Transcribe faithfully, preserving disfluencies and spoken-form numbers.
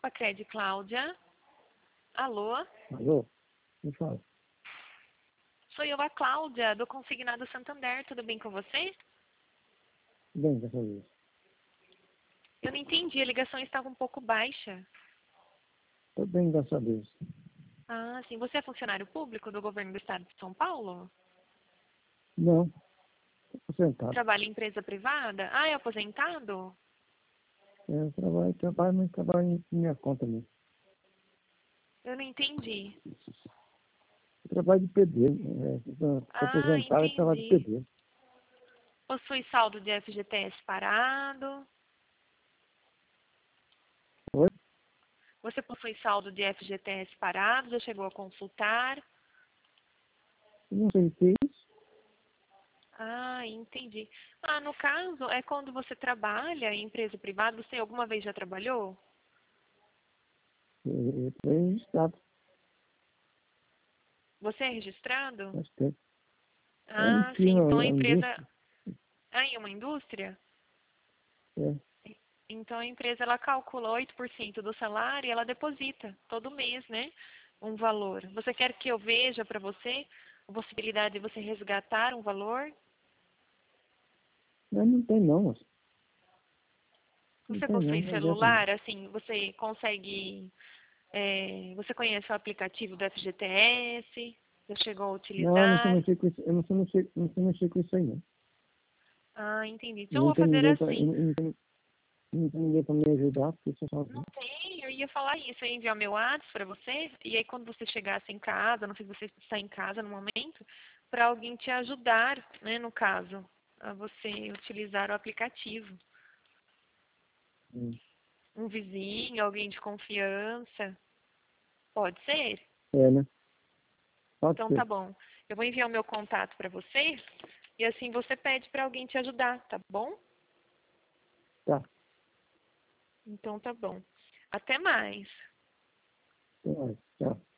Sacredi, Cláudia. Alô? Alô? Me fala. Sou eu, a Cláudia, do Consignado Santander. Tudo bem com você? Bem, dessa vez. Eu não entendi, a ligação estava um pouco baixa. Tô bem, dessa vez. Ah, sim. Você é funcionário público do governo do estado de São Paulo? Não, tô aposentado. Trabalha em empresa privada? Ah, é aposentado? É, Eu trabalho, trabalho, mas trabalho em minha conta mesmo. Eu não entendi. Eu trabalho de pedreiro. É, tô tô Ah, aposentado e trabalho de entendi. pedreiro. Possui saldo de F G T S parado? Oi? Você possui saldo de F G T S parado? Já chegou a consultar? Eu não sei o que é isso. Ah, entendi. Ah, no caso, é quando você trabalha em empresa privada, você alguma vez já trabalhou? Eu eu tô registrado Você é registrado? faz tempo. É em Ah, sim. firma, Então a é empresa... indústria. Ah, em uma indústria? É. Então a empresa, ela calcula oito por cento do salário e ela deposita todo mês, né? Um valor. Você quer que eu veja para você a possibilidade de você resgatar um valor? Mas não tem não, moço. Não Você tem não, possui não adianta não. celular, assim, você consegue... é, você conhece o aplicativo do F G T S? Já chegou a Não, eu não sei utilizar? mexer com isso, eu não sei mexer, não sei mexer com isso aí não. Ah, entendi. E Então eu não vou tem fazer ninguém pra, e assim. não, e não tem, não tem ninguém pra me ajudar, porque eu sou Não sozinho. tem, eu ia falar isso, eu ia enviar meu WhatsApp para você, e aí quando você chegasse em casa, não sei se você está em casa no momento, para alguém te ajudar, né, no caso, a você utilizar o aplicativo. Hum. Um vizinho, alguém de confiança. Pode ser? É, né? Pode Então tá ser. bom. Eu vou enviar o meu contato para você, e assim você pede para alguém te ajudar, tá bom? Tá. Então tá bom. Até mais. Até mais. Tchau.